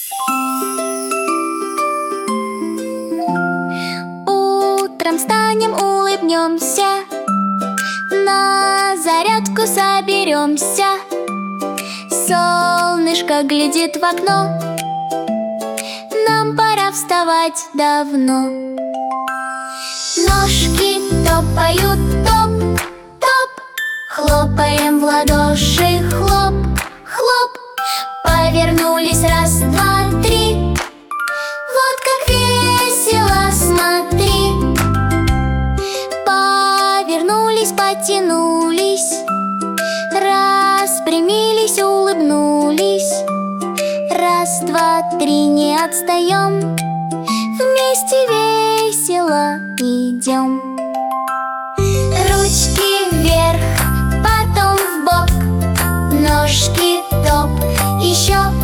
Утром встанем, улыбнемся, на зарядку соберемся. Солнышко глядит в окно, нам пора вставать давно. Ножки топают, топ, топ, хлопаем в ладоши, хлоп, хлоп. Повернулись, раз, два, три, вот как весело, смотри. Повернулись, потянулись, распрямились, улыбнулись. Раз, два, три, не отстаем, вместе весело идем. Ручки вверх, потом вбок, ножки топ, еще